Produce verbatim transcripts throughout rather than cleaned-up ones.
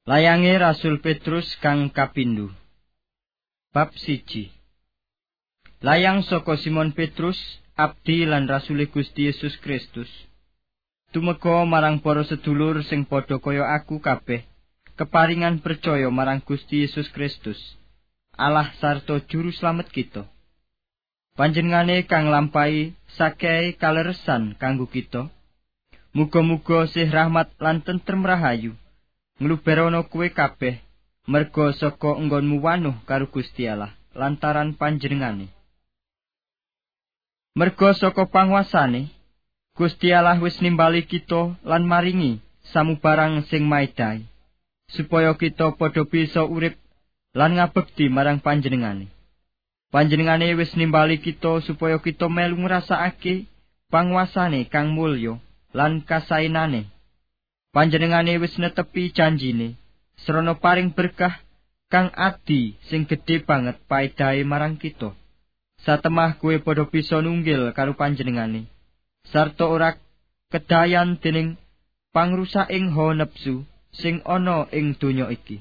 Layange Rasul Petrus kang kapindho. Bab siji. Layang saka Simon Petrus, abdi lan rasule Gusti Yesus Kristus. Tumeka marang para sedulur sing padha kaya aku kabeh, keparingan percaya marang Gusti Yesus Kristus, Allah sarta juru slamet kita. Panjenengane kang lampahi sakehe kaleresan kanggo kita. Muga-muga sih rahmat lan tentrem rahayu ngluberono kowe kabeh merga saka enggonmu wanuh karo Gusti Allah lantaran panjenengane. Merga saka panguasane Gusti Allah wis nimbali kita lan maringi samubarang sing maedhai supaya kita padha bisa urip lan ngabekti marang panjenengane. Panjenengane wis nimbali kita supaya kita melu ngrasakake panguasane kang mulya lan kasaenane. Panjenengane wis netepi janjine srana paring berkah kang adi sing gedhe banget paedahe marang kita. Satemah kowe padha bisa nunggil karo panjenengane sarta ora kedayan dening pangrusaking hawa nepsu sing ana ing donya iki.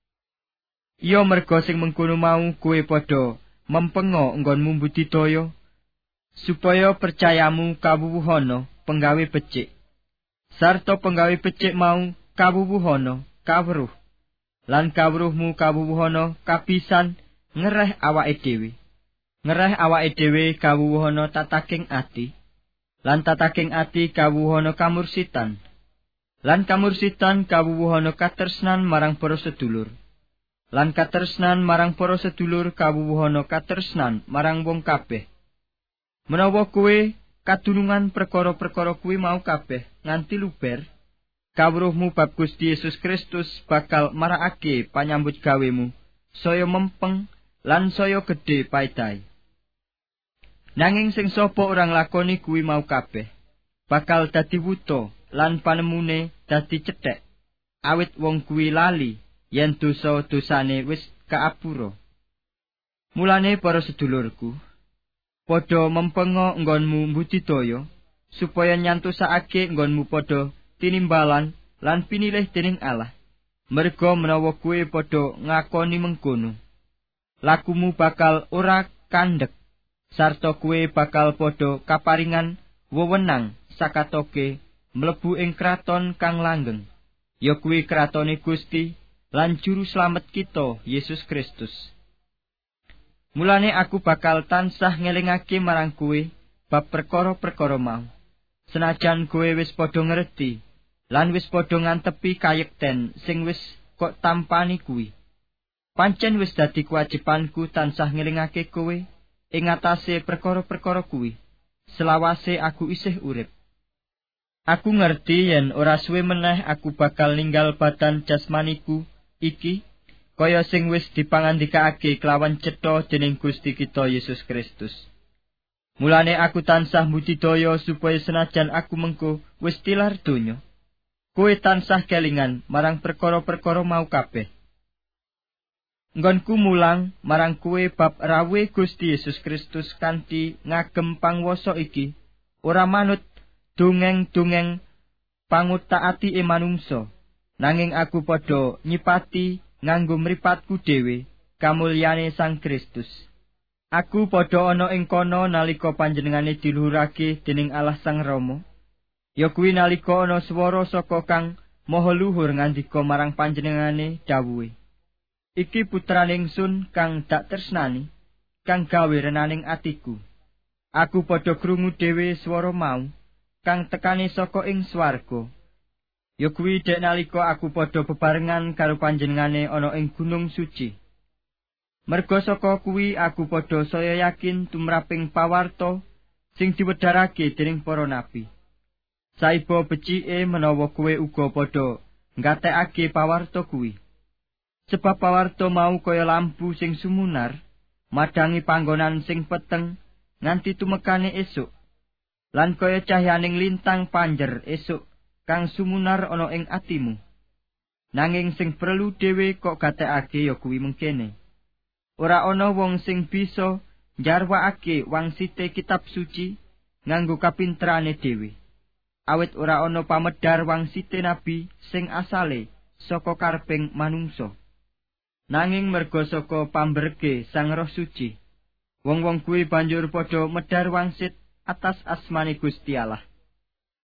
Iya merga sing mengkono mau kowe padha mempenga enggonmu budidaya supaya percayamu kawuwuhana penggawe becik. Sarta penggawe becik mau kawuwuhana kawruh, lan kawruhmu kawuwuhana kapisan ngereh awake dhewe. Ngereh awake dhewe kawuwuhana tataking ati, lan tataking ati kawuwuhana kamursitan, lan kamursitan kawuwuhana katresnan marang para sedulur, lan katresnan marang para sedulur kawuwuhana katresnan marang wong kabeh. Menawa kowe kadunungan perkara-perkara kuwi mau kabeh nganti luber, kawruhmu bab Gusti Yesus Kristus bakal marakake panyambut gawemu saya mempeng lan saya gedhe paedahe. Nanging sing sapa ora nglakoni kuwi mau kabeh bakal dadi wuta lan panemune dadi cethek, awit wong kuwi lali yen dosa-dosane wis kaapura. Mulane para sedulurku, padha mempenga enggonmu budidaya supaya nyantusake enggonmu padha tinimbalan lan pinilih dening Allah. Merga menawa kowe padha ngakoni mengkono, lakumu bakal ora kandhek sarta kowe bakal padha kaparingan wewenang sakatoke mlebu ing kraton kang langgeng, ya kuwi kratone Gusti lan juru slamet kita Yesus Kristus. Mulane aku bakal tansah ngelingake marang kowe bab perkara-perkara mau. Senajan kowe wis padha ngerti lan wis padha ngantepi kayekten sing wis kok tampani kuwi. Pancen wis dadi kewajibanku tansah ngelingake kowe ing atase perkara-perkara kuwi selawase aku isih urip. Aku ngerti yen ora suwe meneh aku bakal ninggal badan jasmaniku iki kaya sing wis dipangandikake kelawan cetha dening Gusti kita Yesus Kristus. Mulane aku tansah budidaya supaya senajan aku mengko wis tilar donya, kowe tansah kelingan marang perkara-perkara mau kabeh. Nggonku mulang marang kowe bab rawuhe Gusti Yesus Kristus kanthi ngagem pangwasa iki ora manut dongeng-dongeng pangutaati e manungsa, nanging aku padha nyipati nganggo mripatku dhewe kamulyane Sang Kristus. Aku padha ana ing kono nalika panjenengane diluhurake dening Allah Sang Rama. Ya kuwi nalika ana swara saka Kang Maha Luhur ngandika marang panjenengane dawuhe, "Iki putrane ingsun kang dak tresnani, kang gawe renaning atiku." Aku padha krungu dhewe swara mau kang tekane saka ing swarga. Ya kuwi dek nalika aku padha bebarengan karo panjenengane ana ing gunung suci. Merga saka kuwi aku padha saya yakin tumraping pawarta sing diwedharake dening para nabi. Saiba becike menawa kowe uga padha nggatekake pawarta kuwi. Sebab pawarta mau kaya lampu sing sumunar madangi panggonan sing peteng nganti tumekane esuk, lan kaya cahyaning lintang panjer esuk kang sumunar ana ing atimu. Nanging sing perlu dhewe kok gatekake ya kuwi mengkene. Ora ana wong sing bisa njarwakake wangsite kitab suci nganggo kapinterane dhewe. Awit ora ana pamedhar wangsite nabi sing asale saka kareping manungsa. Nanging merga saka pamberge Sang Roh Suci, wong-wong kuwi banjur padha medhar wangsit atas asmane Gusti Allah.